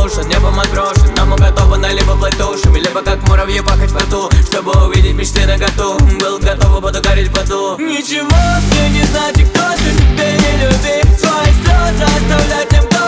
разрушен, небом отброшен, но мы готовы на либо плыть душами, либо как муравьи пахать в поту, чтобы увидеть мечты наготу. Был готов, буду гореть в аду. Ничего мне не знать, и кто ты, ты не люби свои слезы оставлять тем, кто